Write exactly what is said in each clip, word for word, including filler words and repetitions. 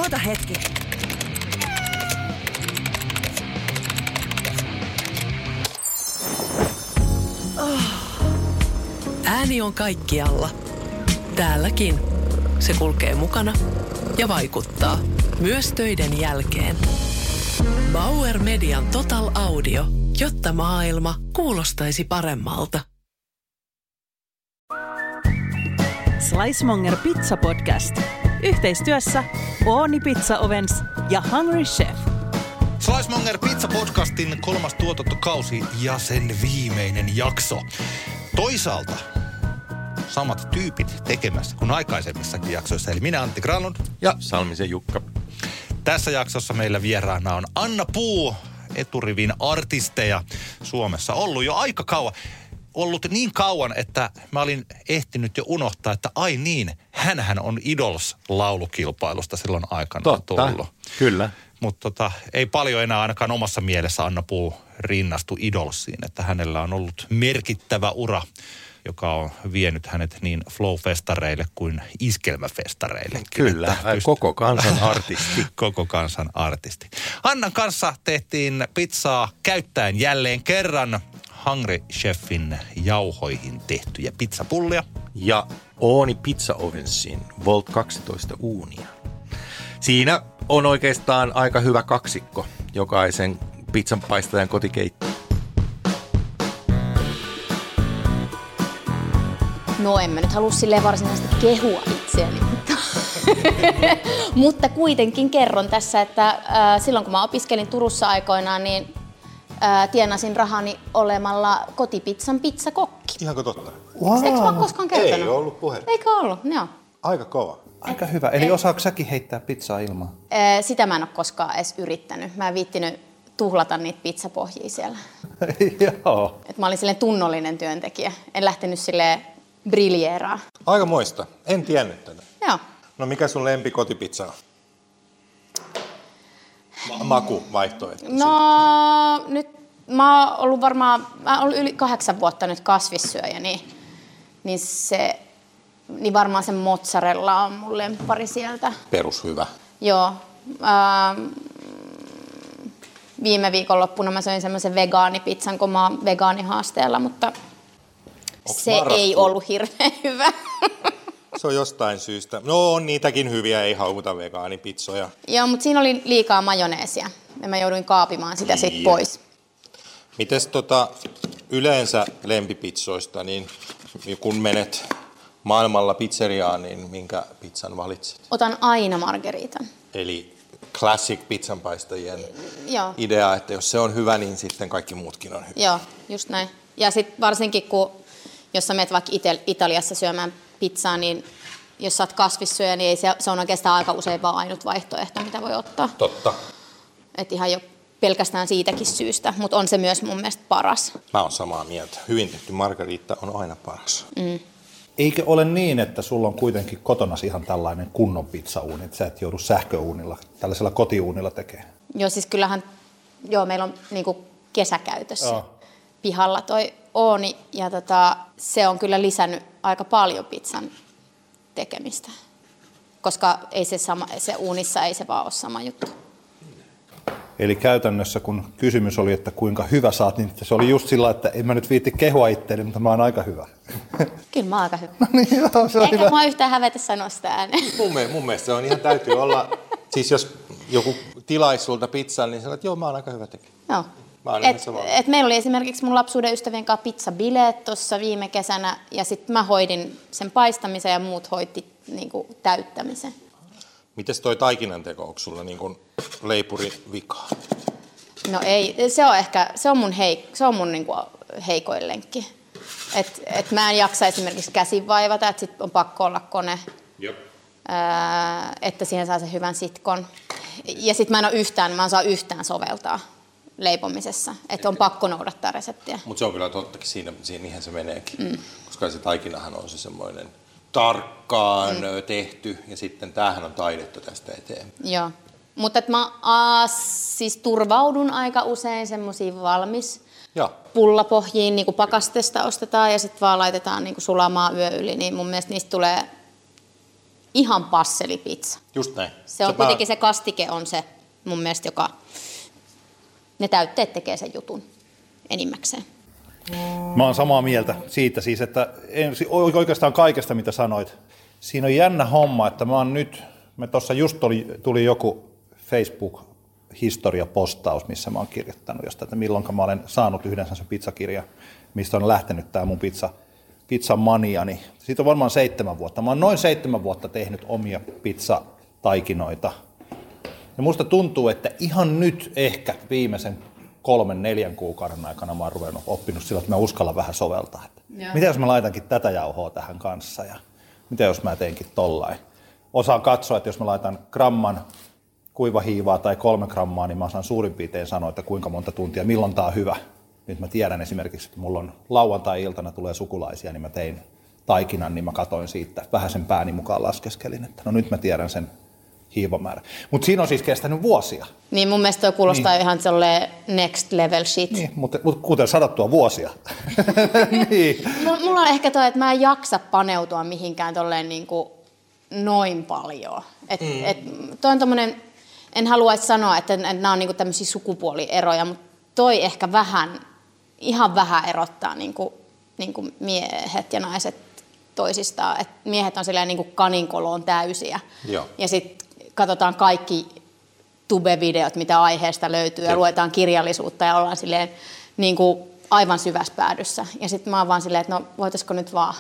Odota hetki. Oh. Ääni on kaikkialla. Täälläkin. Se kulkee mukana ja vaikuttaa. Myös töiden jälkeen. Bauer Median Total Audio. Jotta maailma kuulostaisi paremmalta. Slicemonger Pizza Podcast. Yhteistyössä Ooni Pizza Ovens ja Hungry Chef. Slicemonger Pizza Podcastin kolmas tuotantokausi ja sen viimeinen jakso. Toisaalta samat tyypit tekemässä kuin aikaisemmissakin jaksoissa. Eli minä Antti Granlund ja Salmisen Jukka. Tässä jaksossa meillä vieraana on Anna Puu, eturivin artisteja Suomessa. Ollut jo aika kauan. Ollut niin kauan, että mä olin ehtinyt jo unohtaa, että ai niin, hänhän on Idols-laulukilpailusta silloin aikana Totta, tullut. Kyllä. Mutta tota, ei paljon enää ainakaan omassa mielessä Anna Puu rinnastu Idolsiin, että hänellä on ollut merkittävä ura, joka on vienyt hänet niin flow-festareille kuin iskelmäfestareille. Kyllä, pyst- koko kansan artisti. Koko kansan artisti. Annan kanssa tehtiin pizzaa käyttäen jälleen kerran Hungry Chefin jauhoihin tehtyjä pizzapullia. Ja Ooni Pizza Ovensin Volt kaksitoista uunia. Siinä on oikeastaan aika hyvä kaksikko jokaisen pizzanpaistajan kotikeitto. No en mä nyt halua silleen varsinaisesti kehua itseäni, mutta, mutta kuitenkin kerron tässä, että äh, silloin kun mä opiskelin Turussa aikoinaan, niin äh, tienasin rahani olemalla kotipizzan pizzakokki. Ihanko totta? Wow. Eikö mä ole koskaan kertonut? Ei ollut puhe. Eikö ollut? Joo. Aika kova. Aika hyvä. Eli osaatko säkin heittää pizzaa ilmaan? Äh, sitä mä en ole koskaan edes yrittänyt. Mä en viittinyt tuhlata niitä pizzapohjia siellä. Joo. Et mä olin silleen tunnollinen työntekijä. En lähtenyt silleen briljeeraa. Aika moista. En tiennyt tätä. Joo. No mikä sun lempi kotipizza on? Ma- maku vaihtoehto. No nyt mä oon ollut varmaan, mä oon ollut yli kahdeksan vuotta nyt kasvissyöjä, niin, niin se, niin varmaan se mozzarella on mun lemppari sieltä. Perus hyvä. Joo. Ähm, viime viikonloppuna mä söin semmoisen vegaanipizzan, kun mä oon vegaanihaasteella, mutta Onks se marraskuun? Ei ollut hirveän hyvä. Se on jostain syystä. No on niitäkin hyviä, ei haukuta vegaanipizzoja. Joo, mutta siinä oli liikaa majoneesia ja mä jouduin kaapimaan sitä niin. sitten pois. Mites tota, yleensä lempipizzoista, niin kun menet maailmalla pizzeriaan, niin minkä pizzan valitset? Otan aina margaritan. Eli classic pizzanpaistajien Joo. idea, että jos se on hyvä, niin sitten kaikki muutkin on hyvä. Joo, just näin. Ja sitten varsinkin, kun jos sä menet vaikka Italiassa syömään pizzaa, niin jos sä oot kasvissyöjä, niin ei se, se on oikeastaan aika usein vaan ainut vaihtoehto, mitä voi ottaa. Totta. Että ihan jo pelkästään siitäkin syystä, mutta on se myös mun mielestä paras. Mä oon samaa mieltä. Hyvin tehty margaritta on aina paras. Mm. Eikö ole niin, että sulla on kuitenkin kotonasi ihan tällainen kunnon pizzauuni, että sä et joudu sähköuunilla, tällaisella kotiuunilla tekemään? Joo, siis kyllähän, joo, meillä on niinku kesäkäytössä Joo. pihalla toi Ooni, ja tota, se on kyllä lisännyt aika paljon pizzan tekemistä, koska ei se, sama, se uunissa ei se vaan ole sama juttu. Eli käytännössä, kun kysymys oli, että kuinka hyvä sä oot, niin se oli just sillä, että en mä nyt viitti kehua itteeni, mutta mä oon aika hyvä. Kyllä mä oon aika hyvä. No niin, joo, se on Eikä hyvä. mua yhtään hävetä sanoa sitä ääneen. Mun, mielestä, mun mielestä se on ihan täytyy olla, siis jos joku tilaisi sulta pizzan, niin sanoo, että joo, mä oon aika hyvä tekijä. Joo. Et, et meillä oli esimerkiksi mun lapsuuden ystävien kanssa pizzabileet tuossa viime kesänä, ja sitten mä hoidin sen paistamisen ja muut hoiti niinku täyttämisen. Mites toi taikinanteko, onko sulla niinku leipuri vikaa? No ei, se on ehkä, se on mun, heik, se on mun niinku heikoin lenkki. Et, et mä en jaksa esimerkiksi käsin vaivata, että sit on pakko olla kone, Jop. ää, että siihen saa sen hyvän sitkon. Ja sit mä en ole yhtään, mä en saa yhtään soveltaa leipomisessa, että on pakko noudattaa reseptiä. Mutta se on kyllä tottakin, siinä, siinä niinhän se meneekin, mm. koska se taikinahan on se semmoinen tarkkaan mm. tehty, ja sitten tämähän on taidetta tästä eteen. Joo, mutta mä a, siis turvaudun aika usein semmoisiin valmis ja. pullapohjiin, niin kuin pakastesta ostetaan ja sitten vaan laitetaan niin kuin sulamaan yö yli, niin mun mielestä niistä tulee ihan passelipizza. Just näin. Se on Sä kuitenkin mä... se kastike on se mun mielestä, joka ne täytteet tekee sen jutun enimmäkseen. Mä oon samaa mieltä siitä siis, että en, oikeastaan kaikesta mitä sanoit. Siinä on jännä homma, että mä oon nyt, me tuossa just tuli, tuli joku Facebook-historiapostaus, missä mä oon kirjoittanut jostain, että milloinka mä olen saanut yhden sen pizzakirjan, mistä on lähtenyt tää mun pizza, pizzamaniani. Siitä on varmaan seitsemän vuotta. Mä oon noin seitsemän vuotta tehnyt omia pizzataikinoita. Ja musta tuntuu, että ihan nyt ehkä viimeisen kolmen, neljän kuukauden aikana mä oon ruvennut oppinut sillä, että mä uskallan vähän soveltaa. Mitä jos mä laitankin tätä jauhoa tähän kanssa ja mitä jos mä teenkin tollain. Osaan katsoa, että jos mä laitan gramman kuivahiivaa tai kolme grammaa, niin mä osaan suurin piirtein sanoa, että kuinka monta tuntia, milloin tää on hyvä. Nyt mä tiedän esimerkiksi, että mulla on lauantai-iltana tulee sukulaisia, niin mä tein taikinan, niin mä katoin siitä, vähän sen pääni mukaan laskeskelin, että no nyt mä tiedän sen hiivamäärä. Mutta siinä on siis kestänyt vuosia. Niin mun mielestä toi kuulostaa niin. Ihan sellainen next level shit. Niin, mutta, mutta kuten sanottua vuosia. Niin. Mulla on ehkä toi, että mä en jaksa paneutua mihinkään tolleen niin kuin noin paljon. Et, mm. et, toi on tommonen, en haluaisi sanoa, että, että nämä on niin kuin tämmöisiä sukupuolieroja, mutta toi ehkä vähän, ihan vähän erottaa niin kuin, niin kuin miehet ja naiset toisistaan. Et miehet on silleen niin kuin kaninkoloon täysiä. Joo. Ja sitten katsotaan kaikki tube-videot, mitä aiheesta löytyy, ja, ja luetaan kirjallisuutta ja ollaan silleen niin kuin aivan syvässä päädyssä. Ja sitten mä oon vaan silleen, että no voitaisiko nyt vaan.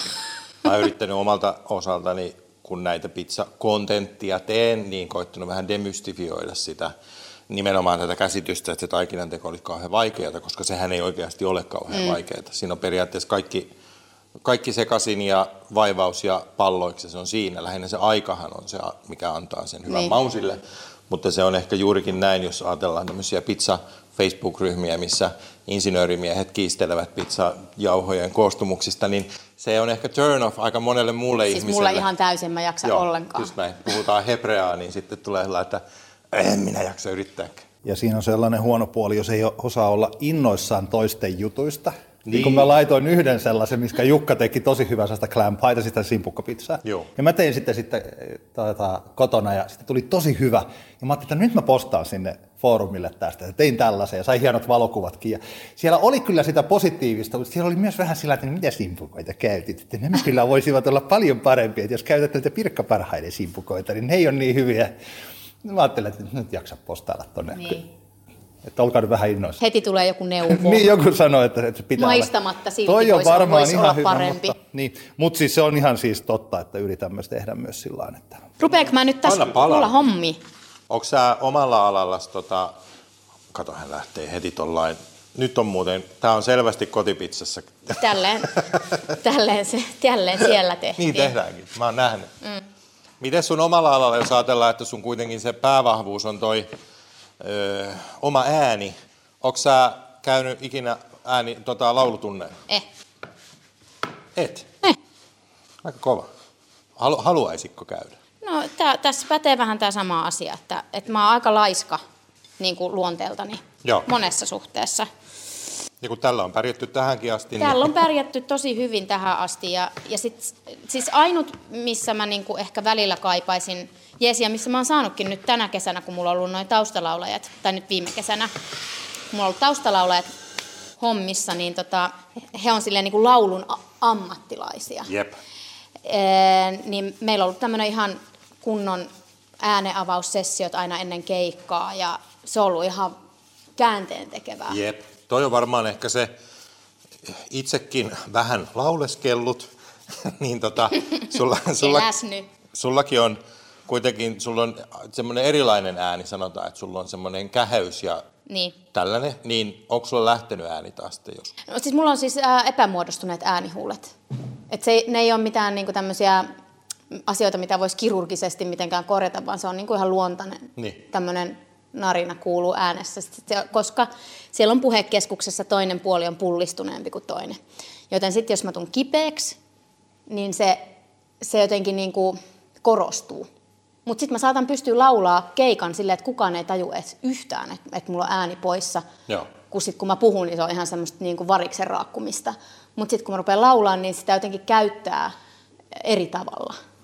Mä oon yrittänyt omalta osaltani, kun näitä pizza-kontenttia teen, niin koittanut vähän demystifioida sitä, nimenomaan tätä käsitystä, että se taikinanteko olisi kauhean vaikeaa, koska sehän ei oikeasti ole kauhean mm. vaikeaa. Siinä on periaatteessa kaikki, kaikki sekaisin ja vaivaus ja palloiksi, se on siinä. Lähinnä se aikahan on se, mikä antaa sen hyvän niin. maun sille. Mutta se on ehkä juurikin näin, jos ajatellaan tämmöisiä pizza-Facebook-ryhmiä, missä insinöörimiehet kiistelevät pizzajauhojen koostumuksista, niin se on ehkä turn off aika monelle muulle siis ihmiselle. Siis mulla ihan täysin mä jaksa Joo, ollenkaan. Just näin. Puhutaan hebreaa, niin sitten tulee sellainen, että en minä jaksa yrittääkään. Ja siinä on sellainen huono puoli, jos ei osaa olla innoissaan toisten jutuista. Niin. Kun mä laitoin yhden sellaisen, missä Jukka teki tosi hyvää sellaista clam pieta, sitä simpukkapizzaa. Joo. Ja mä tein sitten, sitten tuota, kotona ja sitten tuli tosi hyvä. Ja mä ajattelin, että nyt mä postaan sinne foorumille tästä. Ja tein tällaisen ja sai hienot valokuvatkin. Ja siellä oli kyllä sitä positiivista, mutta siellä oli myös vähän sillä, että mitä simpukoita käytit. Että nämä kyllä voisivat olla paljon parempia. Että jos käytät näitä Pirkka-parhaiden simpukoita, niin ne ei ole niin hyviä. Mä ajattelin, että nyt jaksa postailla tonne. Niin. Että olkaa nyt vähän innoissa. Heti tulee joku neuvo. Niin, joku sanoi, että se pitää maistamatta silti toi on varmaan voisi ihan olla hyvä, parempi. Mutta, niin, mutta siis se on ihan siis totta, että yritämme tehdä myös sillä tavalla, että... Rupeanko mä nyt tässä olla hommi? Onko sä omalla alallasi, tota... kato hän lähtee heti tollain. Nyt on muuten, tää on selvästi kotipizzassa. Tälleen, tälleen, se, tälleen siellä tehtiin. Niin tehdäänkin, mä oon nähnyt. Mm. Miten sun omalla alalla, jos ajatellaan, että sun kuitenkin se päävahvuus on toi ö, oma ääni. Onko sä käynyt ikinä ääni, tota, laulutunneilla? Eh. Et? Eh. Aika kova. Halu, haluaisitko käydä? No tää, tässä pätee vähän tämä sama asia, että, että mä oon aika laiska niin kuin luonteeltani Joo. monessa suhteessa. Ja kun tällä on pärjätty tähänkin asti. Tällä niin... on pärjätty tosi hyvin tähän asti. Ja, ja sit, siis ainut, missä mä niinku ehkä välillä kaipaisin jeesiä, missä mä oon saanutkin nyt tänä kesänä, kun mulla on ollut noin taustalaulajat, tai nyt viime kesänä, kun mulla on ollut taustalaulajat hommissa, niin tota, he on silleen niinku laulun ammattilaisia. Jep. Ee, niin meillä on ollut tämmöinen ihan kunnon ääneavaussessiot aina ennen keikkaa, ja se on ollut ihan käänteen tekevää. Jep. Toi on varmaan ehkä se itsekin vähän lauleskellut, niin tota, sulla, sulla, sullakin on kuitenkin, sulla on semmoinen erilainen ääni, sanotaan, että sulla on semmoinen käheys ja niin. tällainen, niin onko sulla lähtenyt ääni taas sitten joskus? No siis mulla on siis ää, epämuodostuneet äänihuulet. Et se, ne ei ole mitään niinku tämmöisiä asioita, mitä voisi kirurgisesti mitenkään korjata, vaan se on niinku ihan luontainen niin. tämmöinen narina kuuluu äänessä, koska siellä on puhekeskuksessa toinen puoli on pullistuneempi kuin toinen. Joten sitten jos mä tuun kipeäksi, niin se, se jotenkin niin kuin korostuu. Mutta sitten mä saatan pystyä laulaa keikan silleen, että kukaan ei taju edes yhtään, että, että mulla on ääni poissa. Joo. Kun sitten kun mä puhun, niin se on ihan semmoista niin kuin variksen raakkumista. Mutta sitten kun mä rupean laulaa, niin sitä jotenkin käyttää eri tavalla.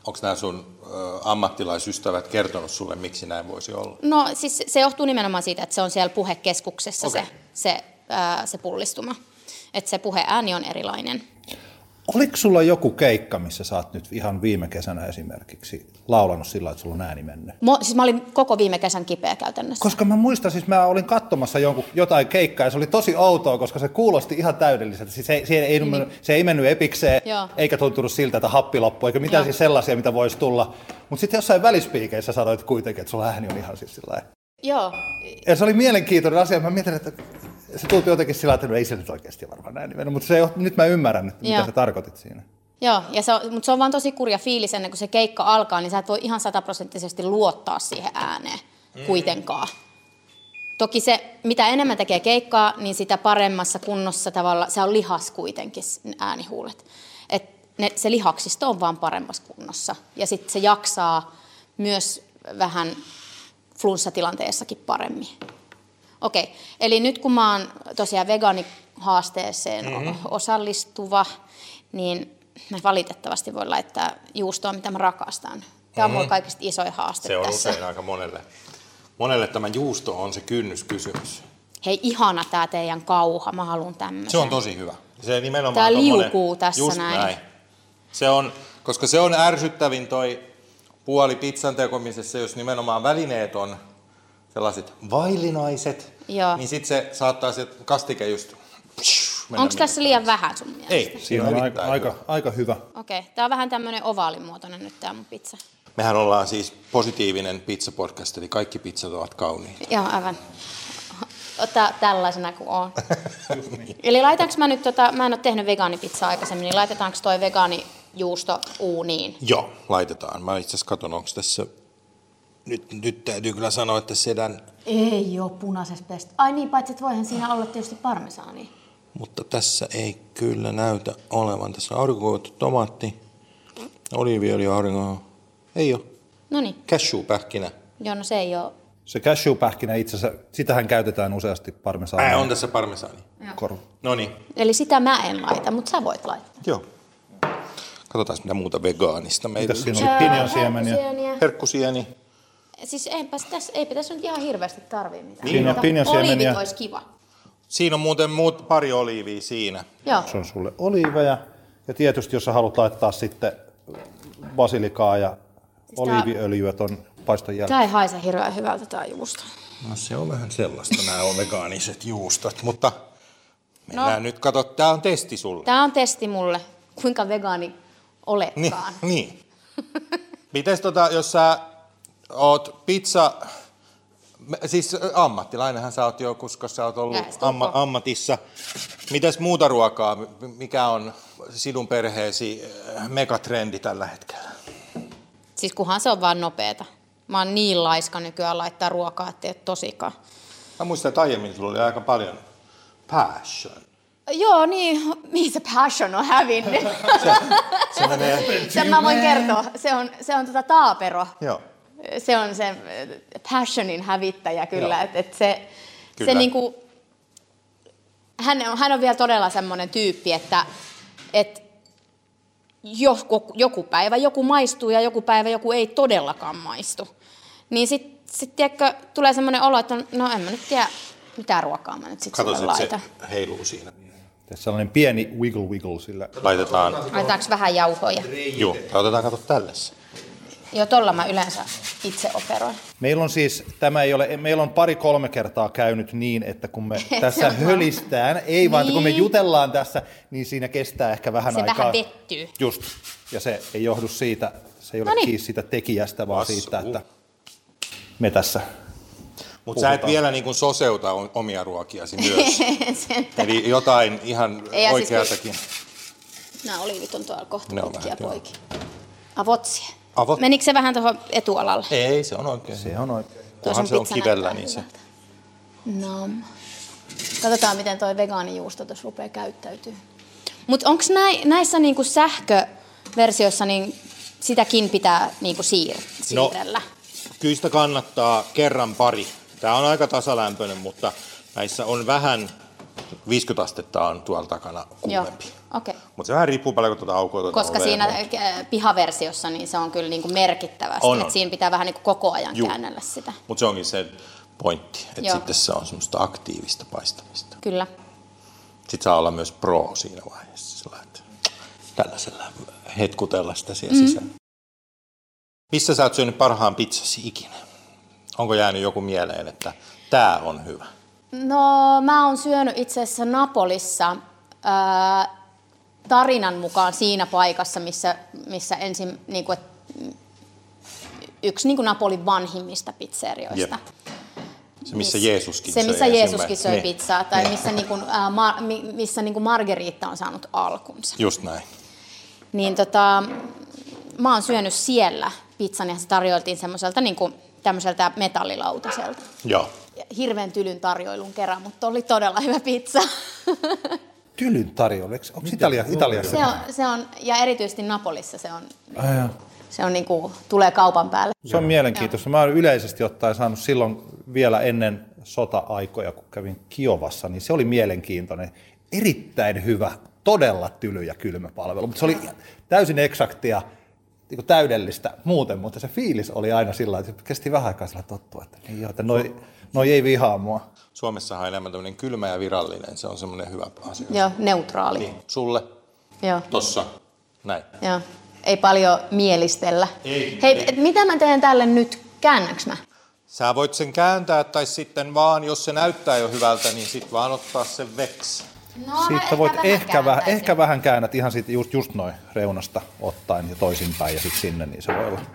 onko nämä sun ö, ammattilaisystävät kertonut sulle, miksi näin voisi olla? No siis se johtuu nimenomaan siitä, että se on siellä puhekeskuksessa Okay. se, se, ää, se pullistuma. Että se puheääni on erilainen. Oliko sulla joku keikka, missä sä oot nyt ihan viime kesänä esimerkiksi laulanut sillä, että sulla on ääni mennyt? Mo, siis mä olin koko viime kesän kipeä käytännössä. Koska mä muistan, siis mä olin katsomassa jonkun, jotain keikkaa ja se oli tosi outoa, koska se kuulosti ihan täydelliseltä. Siis se, se, ei, niin. se ei mennyt epikseen, Joo. eikä tuntunut siltä, että happi loppui, eikä mitään siis sellaisia, mitä voisi tulla. Mutta sitten jossain välispiikeissä sanoit kuitenkin, että sulla ääni on ihan siis sillä lailla. Joo. Ja se oli mielenkiintoinen asia. Mä mietin, että se tuntui jotenkin sillä tavalla, että ei se nyt oikeasti varmaan näin mennyt, mutta se, nyt mä ymmärrän, että mitä sä tarkoitit siinä. Joo, ja se on, mutta se on vaan tosi kurja fiilis ennen kuin se keikka alkaa, niin sä et voi ihan sataprosenttisesti luottaa siihen ääneen mm. kuitenkaan. Toki se, mitä enemmän tekee keikkaa, niin sitä paremmassa kunnossa tavalla, se on lihas kuitenkin äänihuulet. Et ne, se lihaksisto on vaan paremmassa kunnossa. Ja sitten se jaksaa myös vähän flunssatilanteessakin paremmin. Okei, eli nyt kun mä oon tosiaan vegaanihaasteeseen mm-hmm. osallistuva, niin mä valitettavasti voin laittaa juustoa, mitä mä rakastan. Tämä on mulle kaikista isoin haaste Se on tässä. usein aika monelle. Monelle tämä juusto on se kynnyskysymys. Hei, ihana tää teidän kauha, mä haluan tämmöisen. Se on tosi hyvä. Se nimenomaan Tää tommonen, liukuu tässä just näin. näin. Se on, koska se on ärsyttävin toi puoli pizzan tekomisessa, jos nimenomaan välineet on sellaiset vailinaiset, Joo. niin sitten se saattaa se kastike just... Onko tässä liian vähän sun mielestä? Ei, Siinä on aika, aika, aika hyvä. Okei, tää on vähän tämmönen ovaalimuotoinen nyt tää mun pizza. Mehän ollaan siis positiivinen pizza-podcast, eli kaikki pizzat ovat kauniita. Joo, aivan. Ota tällaisena kuin on. Eli laitaanko mä nyt, tota, mä en ole tehnyt vegaanipizzaa aikaisemmin, niin laitetaanko toi vegaanijuusto uuniin? Joo, laitetaan. Mä itse asiassa katson, onko tässä... Nyt, nyt täytyy kyllä sanoa, että sedän... Ei oo punaisessa pestä. Ai niin, paitsi että voihan siinä olla tietysti parmesaania. Mutta tässä ei kyllä näytä olevan. Tässä on aurinkokuivattu tomaatti, oliiviöljy, aurinko... Ei oo. Noniin. Cashew-pähkinä. Joo, no se ei oo. Se cashew-pähkinä itse asiassa, sitähän käytetään useasti parmesaania. Ää, on tässä parmesaani. Koru. Noniin. Eli sitä mä en laita, mutta sä voit laittaa. Joo. Katsotaan mitä muuta vegaanista meillä. Mitäs siinä oli? Pinjansiemeniä. Herkkusieniä. Herkkusieni. Siis eipäs tässä, eipä tässä nyt ihan hirveästi tarvii mitään. Siinä on pinjansiemeniä. Oliivit olisi kiva. Siinä on muuten muut, pari oliivia siinä. Joo. Se on sulle oliiveja. Ja tietysti jos sä haluat laittaa sitten basilikaa ja Siis oliiviöljyä ton paiston jälkeen. Tää ei haise hirveän hyvältä tää juusto. No se on vähän sellaista, nämä on vegaaniset juustot, mutta mennään No. nyt, kato, tää on testi sulle. Tää on testi mulle, kuinka vegaani Niin, oletkaan. niin. Mites tota, jos sä oot pizza, siis ammattilainenhan sä oot jo, koska sä oot ollut Lähestulkoon. amma, ammatissa. Mitäs muuta ruokaa, mikä on sinun perheesi megatrendi tällä hetkellä? Siis kunhan se on vaan nopeeta. Mä oon niin laiska nykyään laittaa ruokaa, ettei ole tosikaan. Mä muistan, että aiemmin sulla oli aika paljon passion. Joo, niin, mihin se passion on hävinnyt? Se, se menee... Sen mä voin kertoa. Se on, se on tota taapero. Joo. Se on se passionin hävittäjä kyllä. Et, et se, Kyllä. se niinku, hän, on, hän on vielä todella semmoinen tyyppi, että et joku, joku päivä joku maistuu ja joku päivä joku ei todellakaan maistu. Niin sitten sit, tiedätkö, tulee semmoinen olo, että no en mä nyt tiedä, mitä ruokaa mä nyt sitten Kato, sille että laitan. se heiluu siinä. Tässä sellainen pieni wiggle wiggle sillä. Laitetaan, Laitetaanko vähän jauhoja? joo, otetaan kato tällaisen. Joo, tolla mä yleensä itse operoin. Meillä on siis, tämä ei ole, meillä on pari-kolme kertaa käynyt niin, että kun me tässä on hölistään, ei vaan, että kun me Niin. jutellaan tässä, niin siinä kestää ehkä vähän Se aikaa. vähän vettyy. Just, ja se ei johdu siitä, se ei ole Noniin. kiinni siitä tekijästä, vaan Vassu. siitä, että me tässä. Mutta sä et vielä niin kuin soseuta o- omia ruokiasi myös. Eli jotain ihan Ei, ja siis oikeatakin. Nämä oliivit on tuolla kohta Ne on pitkiä vähän, poikia. Avotsia. Avot- Menikö se vähän tuohon etualalle? Ei, se on oikein. Se on oikein. Kunhan se on kivellä, niin se... No. Katsotaan, miten toi vegaanijuusto tuossa rupeaa käyttäytyy. Mutta onko näissä niinku sähköversioissa, niin sitäkin pitää niinku siir- siirrellä? No, kyllä sitä kannattaa kerran pari. Tämä on aika tasalämpöinen, mutta näissä on vähän, viisikymmentä astetta on tuolla takana kuumempi. Okei. Okay. Mutta se vähän riippuu paljon, kun tuota aukoa tuota Koska ovea, siinä mutta... pihaversiossa niin se on kyllä niin kuin merkittävästi, On, on. että siinä pitää vähän niin kuin koko ajan Juu. käännellä sitä. Mutta se onkin se pointti, että Joo. sitten se on semmoista aktiivista paistamista. Kyllä. Sitten saa olla myös pro siinä vaiheessa, sillä että tällaisella hetkutella sitä siellä mm. sisällä. Missä sä oot syönyt parhaan pizzasi ikinä? Onko jäänyt joku mieleen, että tää on hyvä? No mä oon syönyt itse asiassa Napolissa ää, tarinan mukaan siinä paikassa, missä, missä ensin niin kuin, yksi niin kuin Napolin vanhimmista pizzerioista. Jep. Se, missä Jeesuskin Se, söi missä Jeesuskin söi niin. pizzaa, tai missä, niin kuin, ää, ma, missä niin kuin Margherita on saanut alkunsa. Just näin. Niin tota, mä oon syönyt siellä pizzan ja se tarjoiltiin semmoiselta niin kuin tämmöiseltä metallilautaselta. Joo. Hirveän tylyn tarjoilun kerran, mutta oli todella hyvä pizza. Tylyn tarjolla, onko Italia, Italiassa? Se on, se on, ja erityisesti Napolissa se on, Ai, se on niin kuin, tulee kaupan päälle. se on mielenkiintoista. Mä oon yleisesti ottaen saanut silloin vielä ennen sota-aikoja, kun kävin Kiovassa, niin se oli mielenkiintoinen. Erittäin hyvä, todella tyly ja kylmä palvelu, mutta se oli täysin eksaktia, niin kuin täydellistä muuten, mutta se fiilis oli aina sillä että kesti vähän aikaa sillä tottua, että, niin joo, että noi, noi ei vihaa mua. Suomessahan on enemmän tämmöinen kylmä ja virallinen, se on semmoinen hyvä asia. Joo, neutraali. Niin, sulle, Joo. tossa, näin. Joo. Ei paljon mielistellä. Ei, Hei, ei. Et mitä mä teen tälle nyt? Käännäks mä? Sä voit sen kääntää tai sitten vaan, jos se näyttää jo hyvältä, niin sitten vaan ottaa sen veksi. No, Siitä voit ehkä vähän, ehkä vähän käännät ihan siitä just, just noin reunasta ottaen ja toisinpäin ja sitten sinne, niin se voi olla.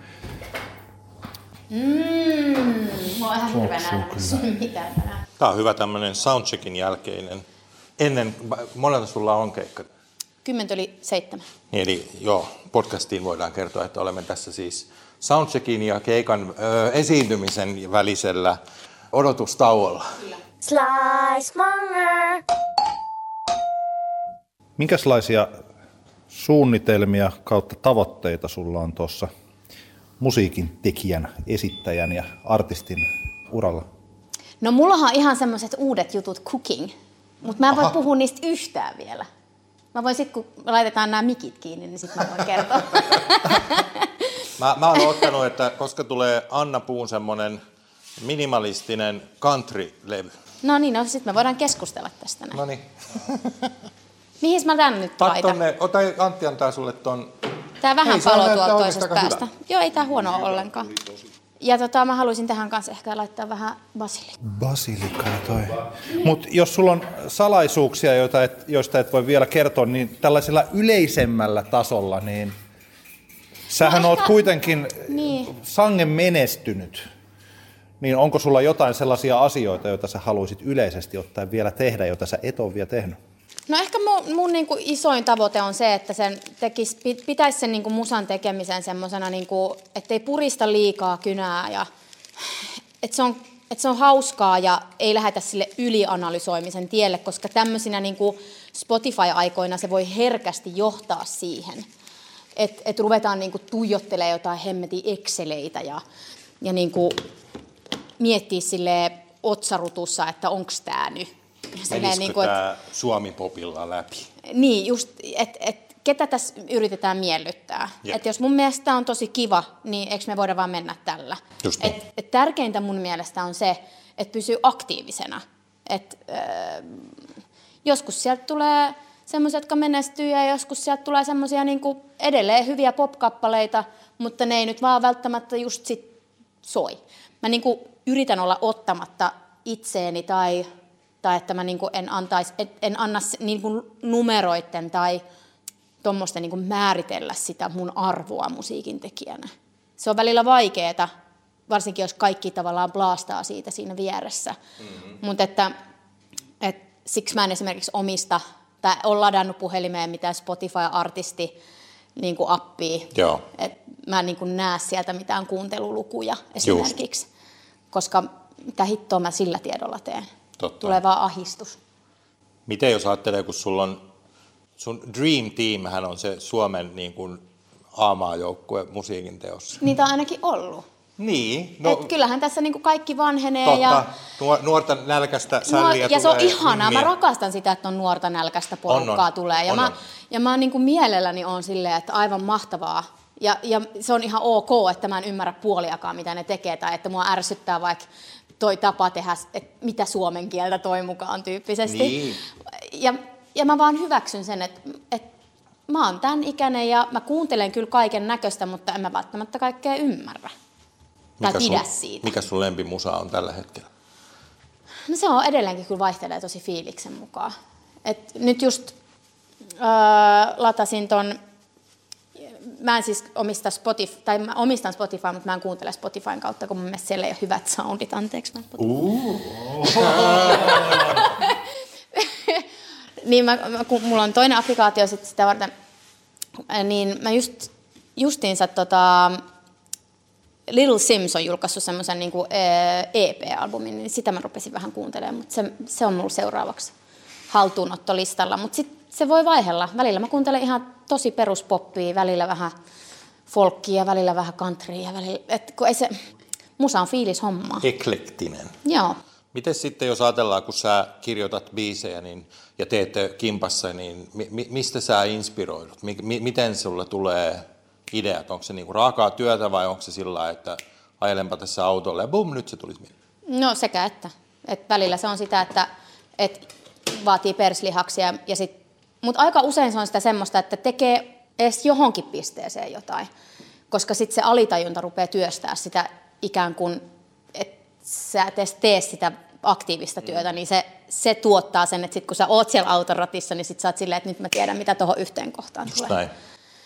Mmm, mulla on ihan hirveä nähdä mitään tänään. Tää on hyvä tämmönen soundcheckin jälkeinen. Ennen, monelta sulla on keikka. Kymmentä yli seitsemän. Niin, eli joo, podcastiin voidaan kertoa, että olemme tässä siis soundcheckin ja keikan ö, esiintymisen välisellä odotustauolla. Slice Monger. Minkälaisia suunnitelmia kautta tavoitteita sulla on tuossa musiikin tekijän, esittäjän ja artistin uralla? No mullahan on ihan semmoiset uudet jutut cooking, mutta mä en voi Aha. puhua niistä yhtään vielä. Mä voin sit, kun laitetaan nämä mikit kiinni, niin sit mä voin kertoa. Mä, mä oon ottanut, että koska tulee Anna Puun semmonen minimalistinen country-levy. No niin, no sit me voidaan keskustella tästä näin. No niin. Mihin mä tän nyt laitan? Tonne, ota, Antti antaa sulle ton. Tää vähän Hei, paloo näyttää tuolta oikeastaan toisesta aika päästä. Joo, ei tää huono ole ollenkaan. Ja tota, mä haluaisin tähän kanssa ehkä laittaa vähän basilikaa. Basilikaa toi. Mutta jos sulla on salaisuuksia, joita et, joista et voi vielä kertoa, niin tällaisella yleisemmällä tasolla, niin sähän no, oot kuitenkin niin. sangen menestynyt. Niin onko sulla jotain sellaisia asioita, joita sä haluaisit yleisesti ottaen vielä tehdä, joita sä et ole vielä tehnyt? No ehkä mun, mun niinku isoin tavoite on se, että sen tekis, pitäisi sen niinku musan tekemisen semmoisena, niinku, ettei purista liikaa kynää ja että se on, et se on hauskaa ja ei lähetä sille ylianalysoimisen tielle, koska tämmöisinä niinku Spotify-aikoina se voi herkästi johtaa siihen, että et ruvetaan niinku tuijottelemaan jotain hemmetin exceleitä ja, ja niinku miettiä silleen otsarutussa, että onks tää nyt. Menisikö niin tämä Suomi-popilla läpi? Niin, just, että et, ketä tässä yritetään miellyttää. Että jos mun mielestä tämä on tosi kiva, niin eikö me voida vaan mennä tällä? Et, et tärkeintä mun mielestä on se, että pysyy aktiivisena. Et, äh, joskus sieltä tulee semmoisia, jotka menestyy, ja joskus sieltä tulee semmoisia niinku edelleen hyviä pop-kappaleita, mutta ne ei nyt vaan välttämättä just sit soi. Mä niinku yritän olla ottamatta itseeni tai... tai että mä niin kuin en, antais, en anna niin kuin numeroiden tai tuommoisten niin kuin määritellä sitä mun arvoa musiikin tekijänä. Se on välillä vaikeaa, varsinkin jos kaikki tavallaan blastaa siitä siinä vieressä. Mm-hmm. Mutta että, että siksi mä en esimerkiksi omista, tai ole ladannut puhelimeen mitään Spotify-artisti niin kuin appia. Joo. Et mä en niin kuin näe sieltä mitään kuuntelulukuja esimerkiksi, Just. koska mitä hittoa mä sillä tiedolla teen. Totta. Tulee vaan ahdistus. Miten jos ajattelee, kun sulla on, sun Dream Teamhän on se Suomen niin kuin A M A-joukkue musiikin teossa. Niitä on ainakin ollut. Niin. No, Et kyllähän tässä niinku kaikki vanhenee. Totta. Ja Nuorta nälkäistä sälliä ja tulee. se on ihanaa. Mimmiä. Mä rakastan sitä, että on nuorta nälkäistä porukkaa on, on. tulee. Ja on, mä, on. ja mä niinku mielelläni on silleen, että aivan mahtavaa. Ja, ja se on ihan ok, että mä en ymmärrä puoliakaan, mitä ne tekee. Tai että mua ärsyttää vaikka toi tapa tehdä, että mitä suomen kieltä toi mukaan tyyppisesti. Niin. Ja, ja mä vaan hyväksyn sen, että, että mä oon tämän ikäinen ja mä kuuntelen kyllä kaiken näköistä, mutta en mä välttämättä kaikkea ymmärrä. Tai Mikä pidä sun, siitä. Mikä sun lempimusa on tällä hetkellä? No se on edelleenkin kyllä vaihtelee tosi fiiliksen mukaan. Et nyt just öö, latasin ton, mä en siis omista Spotify, tai mä omistan Spotify, mutta mä en kuuntele Spotifyn kautta, kun mun mielestä siellä ei ole hyvät soundit, anteeksi. Mä Uh. niin mä, mä, kun mulla on toinen applikaatio sit sitä varten, niin mä just, justiinsa tota, Little Sims on julkaissut semmoisen niin E P-albumin, niin sitä mä rupesin vähän kuuntelemaan, mutta se, se on mulla seuraavaksi haltuunottolistalla. Mutta sitten se voi vaihella. Välillä mä kuuntelen ihan tosi peruspoppia, välillä vähän folkkia, välillä vähän countrya. Välillä, et kun ei se, musa on fiilishomma. Eklektinen. Joo. Miten sitten, jos ajatellaan, kun sä kirjoitat biisejä niin, ja teette kimpassa, niin mi, mistä sä inspiroidut? Mi, mi, miten sulle tulee ideat? Onko se niinku raakaa työtä vai onko se sillä lailla, että ajelenpa tässä autolla ja bum, nyt se tulisi mieleen? No sekä että. Et välillä se on sitä, että et vaatii perslihaksia, ja sit, mutta aika usein se on sitä semmoista, että tekee edes johonkin pisteeseen jotain, koska sitten se alitajunta rupeaa työstää sitä ikään kuin, että sä et edes tee sitä aktiivista työtä, niin se, se tuottaa sen, että sit kun sä oot siellä auton ratissa, niin sit sä oot silleen, että nyt mä tiedän, mitä tuohon yhteen kohtaan Just tulee. näin.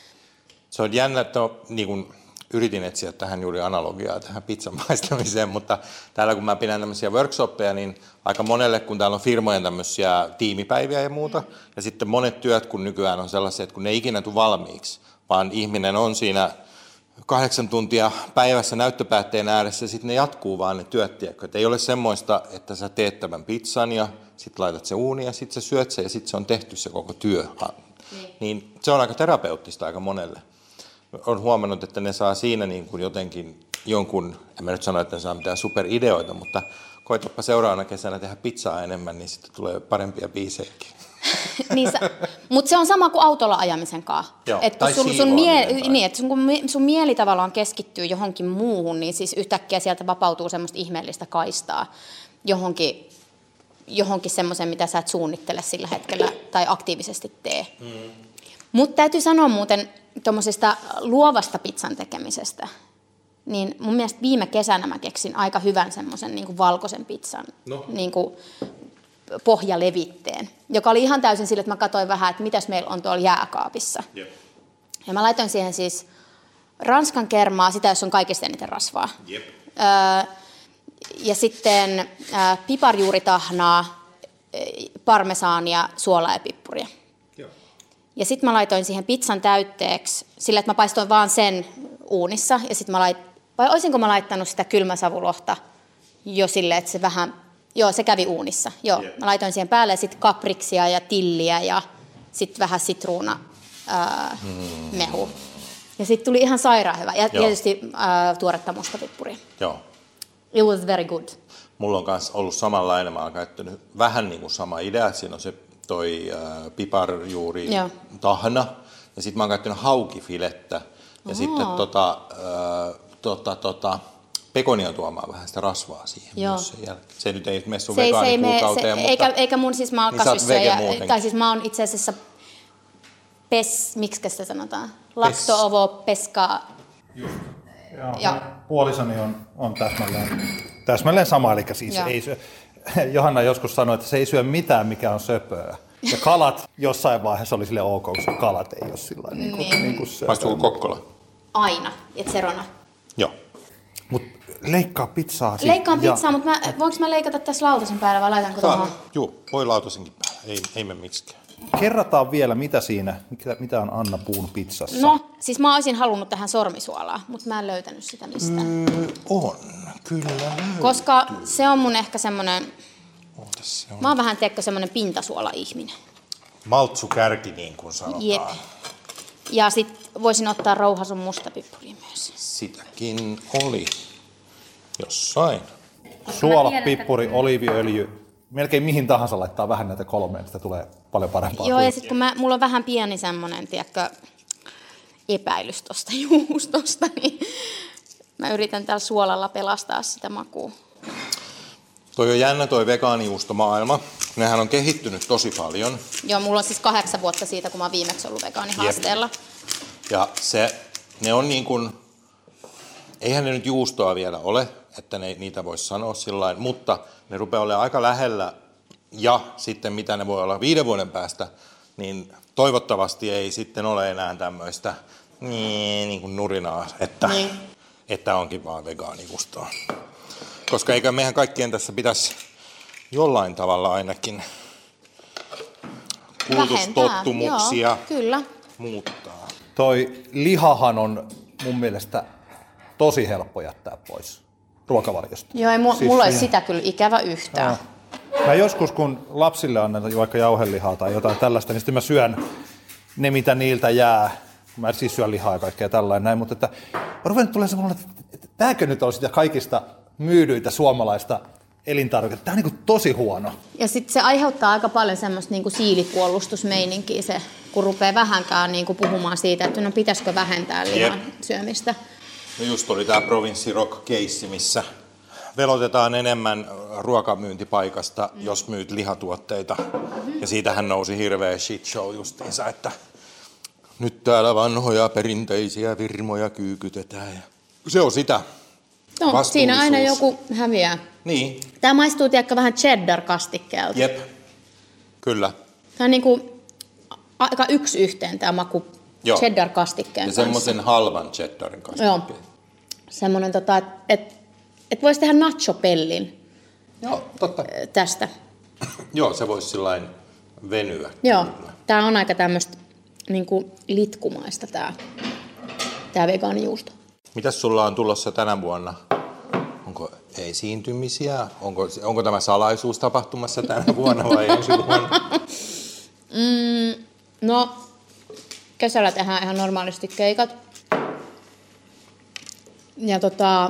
Se on jännä, että no, niin kun yritin etsiä tähän juuri analogiaa tähän pizzan maistamiseen, mutta täällä kun mä pidän tämmöisiä workshoppeja, niin aika monelle, kun täällä on firmojen tämmöisiä tiimipäiviä ja muuta, mm. ja sitten monet työt, kun nykyään on sellaisia, että kun ne ei ikinä tule valmiiksi, vaan ihminen on siinä kahdeksan tuntia päivässä näyttöpäätteen ääressä, ja sitten ne jatkuu vaan ne työt, tiedätkö? Että ei ole semmoista, että sä teet tämän pizzan ja sitten laitat se uuniin ja sitten sä syöt sen ja sitten se on tehty se koko työ. Mm. Niin se on aika terapeuttista aika monelle. Olen huomannut, että ne saa siinä niin kuin jotenkin jonkun, en mä nyt sano, että ne saa mitään superideoita, mutta koitapa seuraavana kesänä tehdä pizzaa enemmän, niin sitten tulee parempia biisejäkin. niin mutta se on sama kuin autolla ajamisen kanssa. Että sun, sun, mie- niin, et sun, kun sun mieli tavallaan keskittyy johonkin muuhun, niin siis yhtäkkiä sieltä vapautuu semmoista ihmeellistä kaistaa johonkin, johonkin semmoisen, mitä sä et suunnittele sillä hetkellä tai aktiivisesti tee. Mm. Mutta täytyy sanoa muuten tuommoisesta luovasta pizzan tekemisestä, niin mun mielestä viime kesänä mä keksin aika hyvän semmoisen niin kuin valkoisen pizzan no. niin kuin pohjalevitteen, joka oli ihan täysin sille, että mä katsoin vähän, että mitäs meillä on tuolla jääkaapissa. Yep. Ja mä laitoin siihen siis ranskan kermaa, sitä jos on kaikista eniten rasvaa. Yep. Öö, ja sitten äh, piparjuuritahnaa, parmesaania, suolaa ja pippuria. Ja sitten mä laitoin siihen pizzan täytteeksi sillä, että mä paistoin vaan sen uunissa. Ja sit mä lait... Vai olisinko mä laittanut sitä kylmäsavulohta jo silleen, että se vähän... Joo, se kävi uunissa. Joo, yeah. Mä laitoin siihen päälle sitten kapriksia ja tilliä ja sitten vähän sitruuna ää, mm. mehu. Ja sitten tuli ihan sairaan hyvä. Ja Joo. tietysti ää, tuoretta mustapippuria. Joo. It was very good. Mulla on myös ollut samanlainen. Mä oon käyttänyt vähän niin kuin sama idea, että siinä on se toi äh, piparjuuri Joo. tahna. Ja sitten mä oon käyttänyt haukifilettä. Ja Oho. sitten tota, äh, tota, tota, pekonia tuomaan vähän sitä rasvaa siihen Joo. myös sen jälkeen. Se nyt ei mene sun vegaanikuukauteen, mutta... Eikä, eikä mun siis mä oon niin kasvissyöjä, tai siis mä oon itse asiassa pes, miksikä sitä sanotaan? Lacto-ovo peska. Just. Ja, ja. Puolisoni on, on täsmälleen, täsmälleen sama, eli siis ei syö. Johanna joskus sanoi, että se ei syö mitään, mikä on söpöä. Ja kalat jossain vaiheessa oli sille ok, koska kalat ei ole sillä niin kuin, niin. niin kuin söpöä. Maistuuko Kokkola? Aina, et serona. Joo. Mutta leikkaa pizzaa. Leikkaan ja... pizzaa, mutta mä, voinko mä leikata tässä lautasen päällä vai laitanko tuohon? Joo, voi lautasenkin päällä. Ei, ei mene miksikään. Kerrataan vielä, mitä siinä, mitä on Anna Puun pizzassa. No, siis mä olisin halunnut tähän sormisuolaa, mutta mä en löytänyt sitä mistään. Mm, on, kyllä löytyy. Koska se on mun ehkä semmoinen, mä oon vähän teekö semmoinen pintasuola-ihminen. Maltsukärki niin kuin sanotaan. Jep. Ja sit voisin ottaa rouhasun mustapippuriin myös. Sitäkin oli. Jossain. Suola, pippuri, oliiviöljy, melkein mihin tahansa laittaa vähän näitä kolmea, niin sitä tulee paljon parempaa. Joo, ja sitten kun mä, mulla on vähän pieni semmoinen, tiedätkö, epäilys tuosta juustosta, niin mä yritän tällä suolalla pelastaa sitä makua. Toi on jännä toi vegaanijuustomaailma. Nehän on kehittynyt tosi paljon. Joo, mulla on siis kahdeksan vuotta siitä, kun mä oon viimeksi ollut vegaanihaasteella. Ja se, ne on niin kuin, eihän ne nyt juustoa vielä ole, että ne, niitä voisi sanoa sillain, mutta ne rupeaa olemaan aika lähellä. Ja sitten mitä ne voi olla viiden vuoden päästä, niin toivottavasti ei sitten ole enää tämmöistä niin, niin kuin nurinaa, että, niin. että onkin vaan vegaanijuustoa. Koska eikä meidän kaikkien tässä pitäisi jollain tavalla ainakin kulutustottumuksia Joo, kyllä. muuttaa. Toi lihahan on mun mielestä tosi helppo jättää pois ruokavaliosta. Joo, ei mu- siis mulla ei ihan... sitä kyllä ikävä yhtään. Joo. Mä joskus, kun lapsille annetaan vaikka jauhelihaa tai jotain tällaista, niin sitten mä syön ne, mitä niiltä jää. Mä siis syön lihaa ja kaikkea tällainen näin, mutta että mä ruven tulee semmoinen, että tääkö nyt on sitä kaikista myydyitä suomalaista elintarviketta. Tämä on niin kuin tosi huono. Ja sitten se aiheuttaa aika paljon semmoista niin kuin siilipuolustusmeininkiä, se, kun rupeaa vähänkään niin kuin puhumaan siitä, että no pitäisikö vähentää lihan Jep. syömistä. No just oli tämä Province Rock-keissi, missä velotetaan enemmän ruokamyyntipaikasta, mm. jos myyt lihatuotteita. Mm-hmm. Ja siitähän nousi hirveä shit show justiinsa, että nyt täällä vanhoja perinteisiä firmoja kyykytetään. Ja se on sitä. No, siinä aina joku häviää. Niin. Tämä maistuu tiedäkö vähän cheddar-kastikkeelta. Jep, kyllä. Tämä on niin kuin aika yksi yhteen tämä maku Joo. cheddar-kastikkeen ja kanssa. Ja semmoisen halvan cheddarin kastikkeen. Joo, semmoinen, tota, että et, et voisi tehdä nacho-pellin. Joo, totta. Tästä. Joo, se voisi sillain venyä. Joo, tämä on aika tämmöistä niin kuin litkumaista tämä, tämä vegaanijuusto. Mitäs sulla on tulossa tänä vuonna? Onko esiintymisiä? Onko, onko tämä salaisuus tapahtumassa tänä vuonna vai ensi vuonna? Mm, no, kesällä tehdään ihan normaalisti keikat. Ja tota,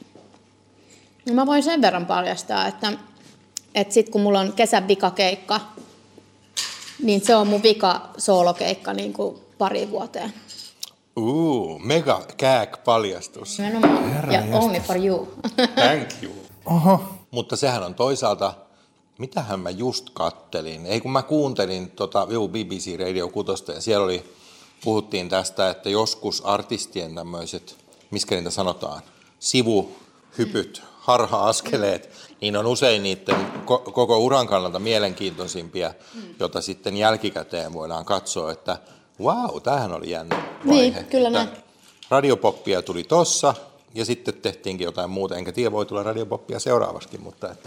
mä voin sen verran paljastaa, että, että sit kun mulla on kesän vikakeikka, niin se on mun vika soolokeikka niin kuin pari vuoteen. Uu, mega kääk paljastus. Nimenomaan. Ja only for you. Thank you. Oho. Mutta sehän on toisaalta, mitähän mä just kattelin. Ei kun mä kuuntelin tota, B B C Radio kuusi ja siellä oli, puhuttiin tästä, että joskus artistien tämmöiset, miskä niitä sanotaan, sivuhypyt, harha-askeleet, niin on usein niiden ko- koko uran kannalta mielenkiintoisimpia, jota sitten jälkikäteen voidaan katsoa, että vau, tämähän oli jännä vaihe. Niin, kyllä näin. Radiopoppia tuli tossa ja sitten tehtiinkin jotain muuta. Enkä tiedä, voi tulla radiopoppia seuraavaskin, mutta että...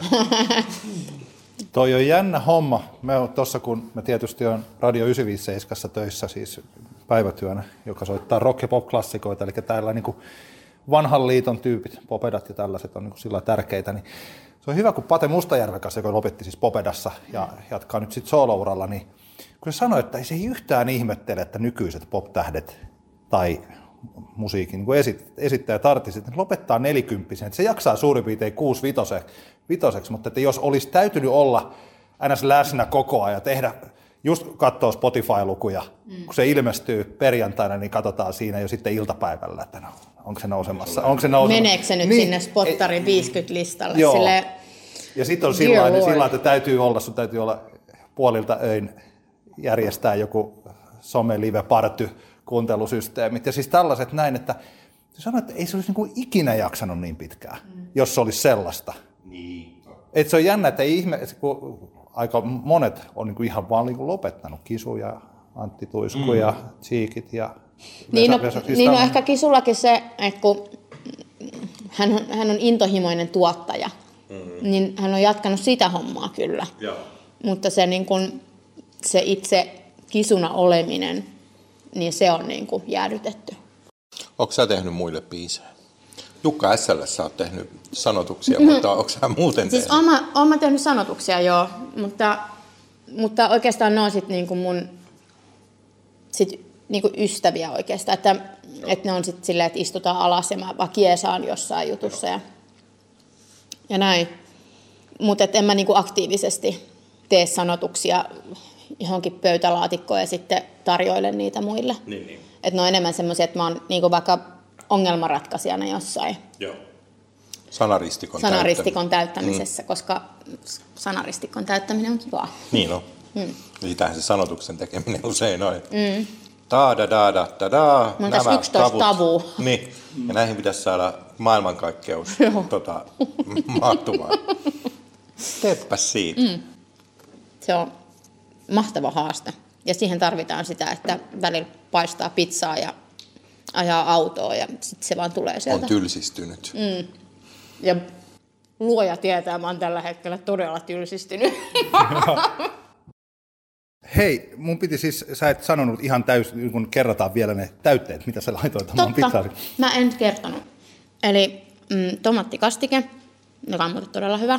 Toi on jännä homma. Mä oon tossa, kun mä tietysti on Radio yhdeksänsataaviisikymmentäseitsemän töissä siis päivätyönä, joka soittaa rock- ja pop-klassikoita, eli täällä niin kuin vanhan liiton tyypit, Popedat ja tällaiset on niin kuin sillä tärkeitä, niin se on hyvä, kun Pate Mustajärven kanssa, joka lopetti siis Popedassa ja jatkaa nyt sitten soolouralla, niin kun se sanoi, että ei se yhtään ihmettele, että nykyiset pop-tähdet tai musiikin niin esit, esittäjät, artistit, niin lopettaa nelikymppisen, että se jaksaa suurin piirtein kuusi vitoseksi, mutta että jos olisi täytynyt olla ns. Läsnä koko ajan ja tehdä, just katsoa Spotify-lukuja, mm. kun se ilmestyy perjantaina, niin katsotaan siinä jo sitten iltapäivällä, että no, onko se nousemassa. Onko se nousemassa? Meneekö se nyt niin, sinne Spottarin viisikymmentä-listalle? Joo. Silleen, ja sitten on sillä niin sillä että täytyy olla, sun täytyy olla puolilta öin järjestää joku some-live-party, kuuntelusysteemit ja siis tällaiset näin, että se sanoo, että ei se olisi niin kuin ikinä jaksanut niin pitkään, mm. jos se olisi sellaista. Niin. Et se on jännä, että ei ihme, kun aika monet on niin kuin ihan vaan niin kuin lopettanut, Kisu ja Antti Tuisku mm. ja Cheekit ja... Niin, no, Vesa, niin no ehkä Kisullakin se, että kun hän on, hän on intohimoinen tuottaja, mm. niin hän on jatkanut sitä hommaa kyllä. Joo. Mutta se, niin kuin, se itse Kisuna oleminen, niin se on niin kuin jäädytetty. Onko sä tehnyt muille biisejä? Jukka S L sä oot tehnyt sanotuksia, mm-hmm. mutta onko sä muuten siis tehnyt? Siis oon mä tehnyt sanotuksia, joo, mutta, mutta oikeastaan ne on sit niin kuin mun sit niin kuin ystäviä oikeastaan, että, että ne on sitten silleen, että istutaan alas ja mä vaan kiesaan jossain jutussa ja ja näin. Mutta en mä niinku aktiivisesti tee sanotuksia johonkin pöytälaatikkoon ja sitten tarjoilen niitä muille. Niin, niin. Että ne on enemmän semmoisia, että mä oon niinku vaikka ongelmanratkaisijana jossain. Joo. Sanaristikon, Sanaristikon täyttämisessä, mm. koska sanaristikon täyttäminen on kivaa. Niin on. Mm. Sitähän se sanotuksen tekeminen usein on. Mm. Taada, daada, tadaa. Mä oon tässä yksitoista tavua. Niin, ja näihin pitäisi saada maailmankaikkeus tota, mahtumaan. Teepäs siitä. Mm. Se on mahtava haaste. Ja siihen tarvitaan sitä, että välillä paistaa pizzaa ja ajaa autoa ja sitten se vaan tulee sieltä. On tylsistynyt. Mm. Ja luoja tietää, mä oon tällä hetkellä todella tylsistynyt. Hei, mun piti siis, sä et sanonut ihan täysin, kun kerrataan vielä ne täytteet, mitä sä laitoit omaan pizzaan. Mä en kertonut. Eli mm, tomaattikastike, joka on muuten todella hyvä.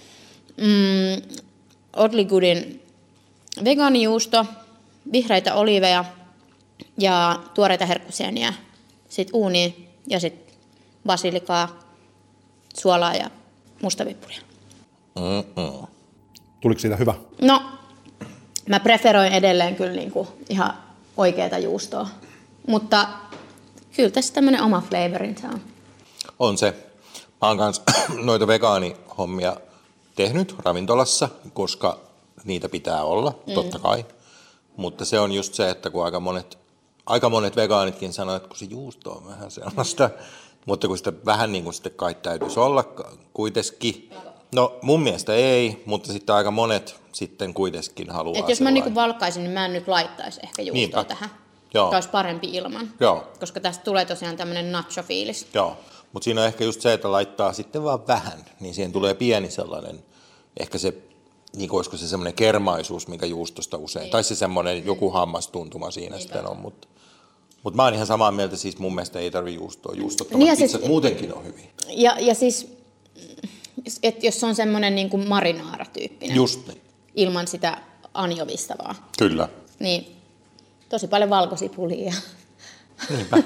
Mm, Oddly Goodin vegaanijuusto, vihreitä oliiveja ja tuoreita herkkusieniä. Sitten uuniin ja sitten basilikaa, suolaa ja mustavippuria. Mm-mm. Tuliko siitä hyvä? No, mä preferoin edelleen kyllä niinku ihan oikeata juustoa. Mutta kyllä tässä tämmöinen oma flavorinsa on. On se. Mä oon kans noita vegaanihommia tehnyt ravintolassa, koska niitä pitää olla, mm. totta kai. Mutta se on just se, että kun aika monet, aika monet vegaanitkin sanoo, että kun se juusto on vähän sellaista, mutta kun sitä vähän niin kuin sitten kai täytyisi olla kuitenkin. No mun mielestä ei, mutta sitten aika monet sitten kuitenkin haluaa. Et jos mä niinku valkaisin, niin mä en nyt laittaisi ehkä juustoa Niinpä. tähän. Joo. Tämä olisi parempi ilman, Joo. koska tästä tulee tosiaan tämmöinen nacho-fiilis. Joo, mutta siinä on ehkä just se, että laittaa sitten vaan vähän, niin siihen tulee pieni sellainen, ehkä se, niin kuin olisiko se semmoinen kermaisuus, mikä juustosta usein, niin. tai se semmoinen joku hammastuntuma siinä niin sitten on, mutta mut mä oon ihan samaa mieltä, siis mun mielestä ei tarvitse juustoa, juustottomat niin pizzat siis, muutenkin on hyvin. Ja, ja siis, että jos on semmoinen niin kuin marinaara-tyyppinen, just niin. ilman sitä anjovista vaan. Kyllä. Niin, tosi paljon valkosipulia. Niinpä.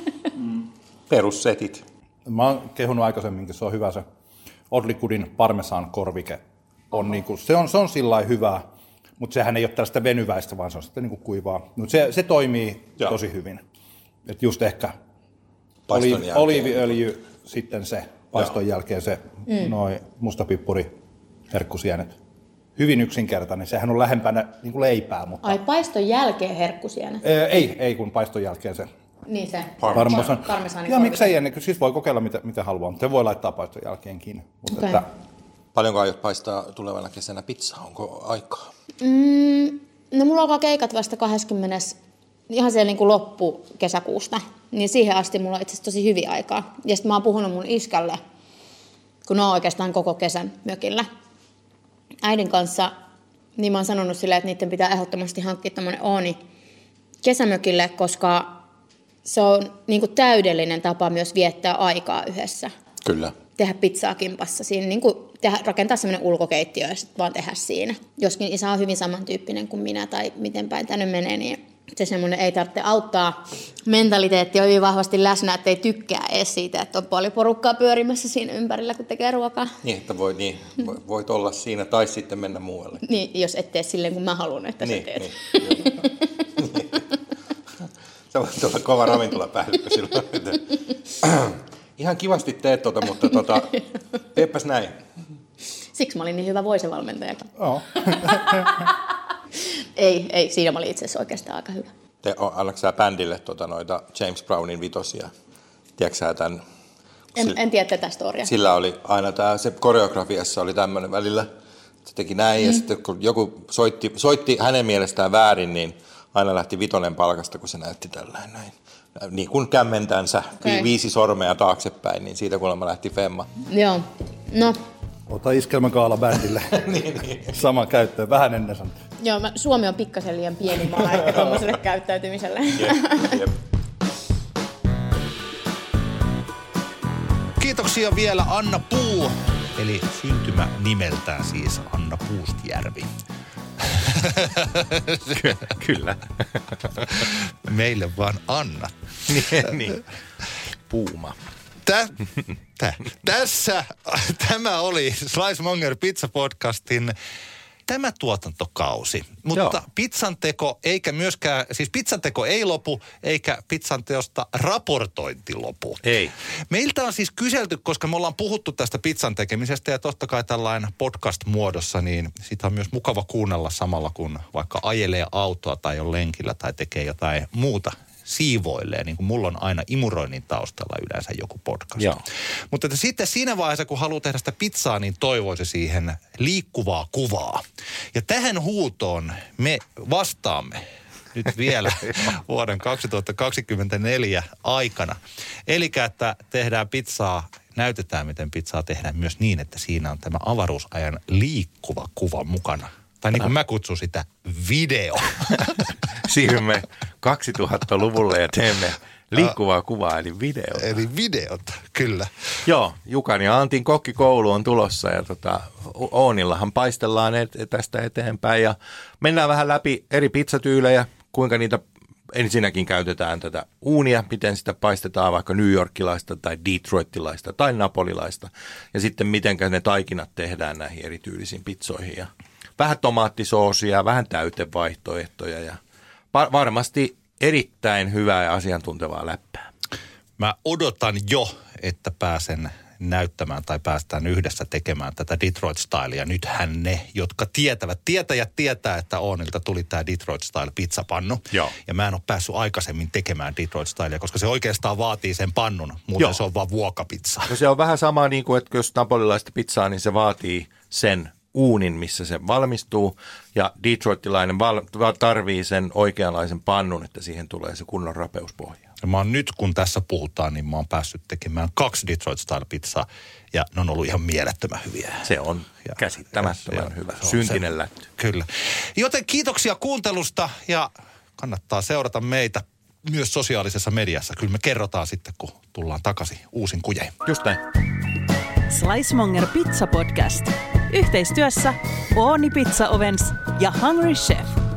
Perussetit. Mä oon kehunut aikaisemminkin, se on hyvä se Oddly Goodin parmesan korvike. On niinku, se on, se on sillä hyvää, mutta sehän ei ole tällaista venyväistä, vaan se on sitten niinku kuivaa. Mutta se, se toimii Joo. tosi hyvin. Et just ehkä oli, oliiviöljy, sitten se paiston Joo. jälkeen se mm. noi mustapippuri, herkkusienet. Hyvin yksinkertainen. Sehän on lähempänä niin kuin leipää. Mutta ai, paiston jälkeen herkkusienet? Ee, ei, ei, kun paiston jälkeen se. Niin se. Parmesan. Parmesan. Ja miksei ennen, siis voi kokeilla mitä, mitä haluaa, mutta se voi laittaa paiston jälkeenkin. Mutta okay. että paljonko aiot paistaa tulevana kesänä pizzaa? Onko aikaa? Mm, no mulla alkaa keikat vasta kahdeskymmenes ihan siellä niin kuin loppu kesäkuusta. Niin siihen asti mulla on itse asiassa tosi hyviä aikaa. Ja sitten mä oon puhunut mun iskälle, kun on oikeastaan koko kesän mökillä äidin kanssa, niin mä oon sanonut silleen, että niiden pitää ehdottomasti hankkia tämmöinen ooni kesämökille, koska se on niin kuin täydellinen tapa myös viettää aikaa yhdessä. Kyllä. Tehdä pizzaa kimpassa. Siinä, niin kuin tehdä, rakentaa semmoinen ulkokeittiö ja sitten vaan tehdä siinä. Joskin isä on hyvin samantyyppinen kuin minä tai miten päin tänne menee, niin se semmoinen ei tarvitse auttaa. Mentaliteetti on hyvin vahvasti läsnä, että ei tykkää edes siitä, että on paljon porukkaa pyörimässä siinä ympärillä, kun tekee ruokaa. Niin, että voi, niin, voit olla siinä tai sitten mennä muualle. Niin, jos et tee silleen, kun mä haluan, että niin, sä teet. Niin, niin. Sä voit olla kova ravintolapäällikkö silloin. Ihan kivasti teet tota, mutta tota, teepäs näin. Siksi mä olin niin hyvä voisevalmentajakin. Oh. ei, ei, siinä mä olin itse asiassa oikeastaan aika hyvä. Te, annatko sä bändille tota, noita James Brownin vitosia? Tiedätkö sä tämän? En, sillä, en tiedä tätä storia. Sillä oli aina tämä, se koreografiassa oli tämmöinen välillä, se teki näin mm. ja sitten kun joku soitti, soitti hänen mielestään väärin, niin aina lähti vitonen palkasta, kun se näytti tällainen näin. Niin kuin kämmentänsä, okay. viisi sormea taaksepäin, niin siitä kuulemma lähti femma. Joo, no. Ota iskelmäkaala bändille. niin, niin. Sama käyttöön, vähän ennen sanottu. Joo, mä, Suomi on pikkasen liian pieni maa ehkä tuommoiselle käyttäytymiselle. Jep, jep. Kiitoksia vielä Anna Puu, eli syntymä nimeltään siis Anna Puustjärvi. Kyllä. Meille vaan Anna. niin, niin. Puuma. Tä, tä, tässä tämä oli Slicemonger Pizza Podcastin tämä tuotantokausi. Mutta Joo. pizzanteko eikä myöskään, siis pizzanteko ei lopu, eikä pizzanteosta raportointi lopu. Ei. Meiltä on siis kyselty, koska me ollaan puhuttu tästä pizzan tekemisestä ja totta kai tällainen podcast-muodossa, niin sitä on myös mukava kuunnella samalla, kun vaikka ajelee autoa tai on lenkillä tai tekee jotain muuta. Siivoilee, niin kuin mulla on aina imuroinnin taustalla yleensä joku podcast. Joo. Mutta että sitten siinä vaiheessa, kun haluaa tehdä sitä pizzaa, niin toivoisi siihen liikkuvaa kuvaa. Ja tähän huutoon me vastaamme nyt vielä vuoden kaksituhattakaksikymmentäneljä aikana. Eli että tehdään pizzaa, näytetään miten pizzaa tehdään myös niin, että siinä on tämä avaruusajan liikkuva kuva mukana. Tai niin kuin mä kutsun sitä, video. Siirrymme kaksituhattaluvulle ja teemme liikkuvaa kuvaa, eli videota. Eli videota, kyllä. Joo, Jukan ja Antin kokkikoulu on tulossa ja tota, Oonillahan paistellaan et, tästä eteenpäin. Ja mennään vähän läpi eri pizzatyylejä, kuinka niitä ensinnäkin käytetään tätä uunia, miten sitä paistetaan vaikka New Yorkilaista tai Detroitilaista tai napolilaista. Ja sitten miten ne taikinat tehdään näihin erityylisiin pizzoihin ja vähän tomaattisoosia, vähän täytevaihtoehtoja ja varmasti erittäin hyvää ja asiantuntevaa läppää. Mä odotan jo, että pääsen näyttämään tai päästään yhdessä tekemään tätä Detroit-stylia. Nythän ne, jotka tietävät, tietäjät tietää, että Oonilta tuli tämä Detroit-style pizzapannu. Joo. Ja mä en ole päässyt aikaisemmin tekemään Detroit-stylia, koska se oikeastaan vaatii sen pannun. Muuten Joo. se on vaan vuokapizza. No se on vähän sama niin kuin, että jos napolilaista pizzaa, niin se vaatii sen uunin, missä se valmistuu, ja detroitilainen val- tarvii sen oikeanlaisen pannun, että siihen tulee se kunnon rapeuspohja. Ja mä oon nyt, kun tässä puhutaan, niin mä oon päässyt tekemään kaksi Detroit-style-pizzaa, ja ne on ollut ihan mielettömän hyviä. Se on ja, käsittämättömän ja, hyvä. Syntinen lätty. Kyllä. Joten kiitoksia kuuntelusta, ja kannattaa seurata meitä myös sosiaalisessa mediassa. Kyllä me kerrotaan sitten, kun tullaan takaisin uusin kujein. Just näin. Slicemonger Pizza Podcast. Yhteistyössä Ooni Pizza Ovens ja Hungry Chef.